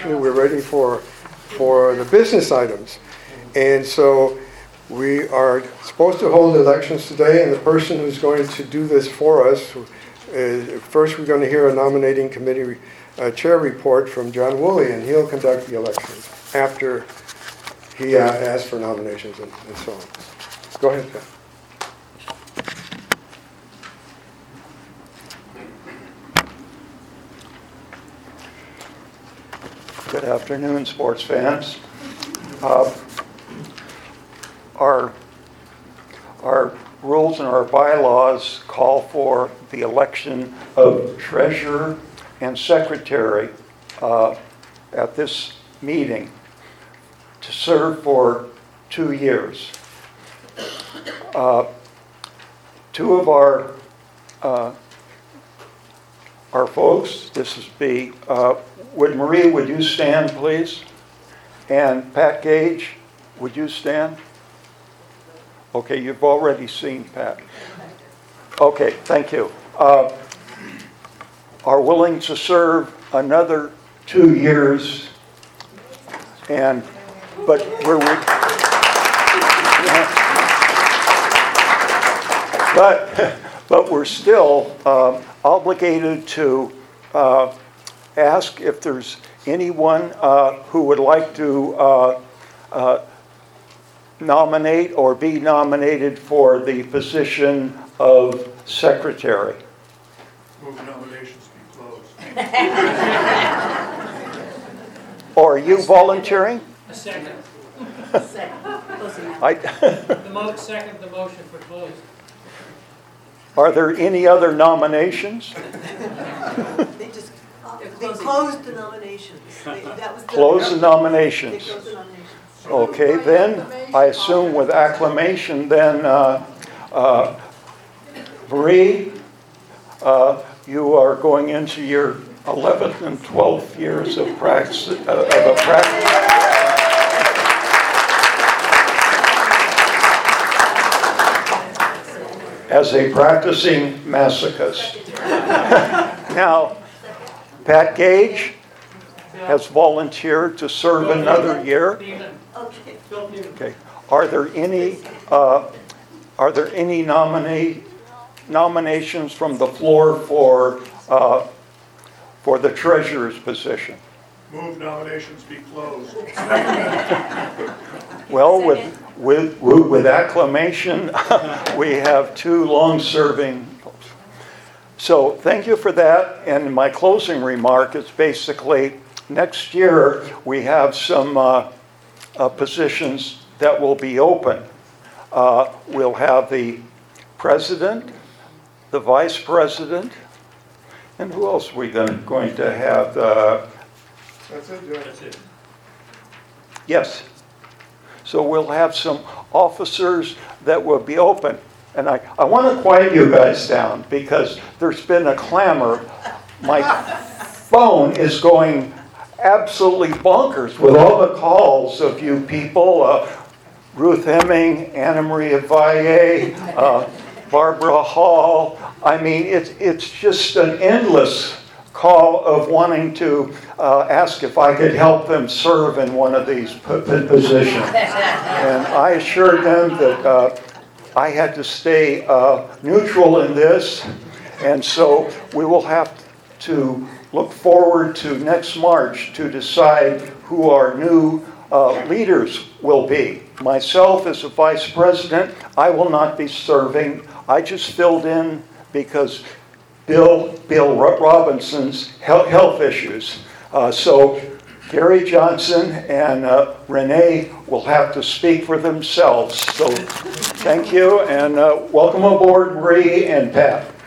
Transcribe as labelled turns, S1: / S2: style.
S1: We're ready for the business items. And so we are supposed to hold elections today, and the person who's going to do this for us, first we're going to hear a nominating committee chair report from John Woolley, and he'll conduct the elections after he asks for nominations and so on. Go ahead, Pat.
S2: Good afternoon, sports fans. Our rules and our bylaws call for the election of treasurer and secretary at this meeting to serve for 2 years. Two of our folks, this is Marie, would you stand, please? And Pat Gage, would you stand? Okay, you've already seen Pat. Okay, thank you. Are willing to serve another 2 years, but we're still obligated to ask if there's anyone who would like to nominate or be nominated for the position of secretary.
S3: Move nominations be closed.
S2: Or are you volunteering?
S4: A second.
S5: Second.
S4: Second the motion for closed.
S2: Are there any other nominations?
S5: They closed the nominations.
S2: Close the nominations. Okay, then I assume with acclamation, then Marie, you are going into your 11th and 12th years of practice. As a practicing masochist. Now, Pat Gage has volunteered to serve another year. Okay. Are there any nominations from the floor for the treasurer's position?
S3: Move nominations be closed.
S2: Well, with acclamation, we have two long-serving folks. So thank you for that. And my closing remark is basically next year we have some positions that will be open. We'll have the president, the vice president, and who else are we going to have?
S3: That's it, Joe. That's it.
S2: Yes. So we'll have some officers that will be open. And I want to quiet you guys down because there's been a clamor. My phone is going absolutely bonkers with all the calls of you people. Ruth Hemming, Anna Maria Valle, Barbara Hall. I mean, it's just an endless call of wanting to ask if I could help them serve in one of these positions. And I assured them that I had to stay neutral in this. And so we will have to look forward to next March to decide who our new leaders will be. Myself as a vice president, I will not be serving. I just filled in because Bill Robinson's health issues. So Gary Johnson and Renee will have to speak for themselves. So thank you and welcome aboard, Marie and Pat.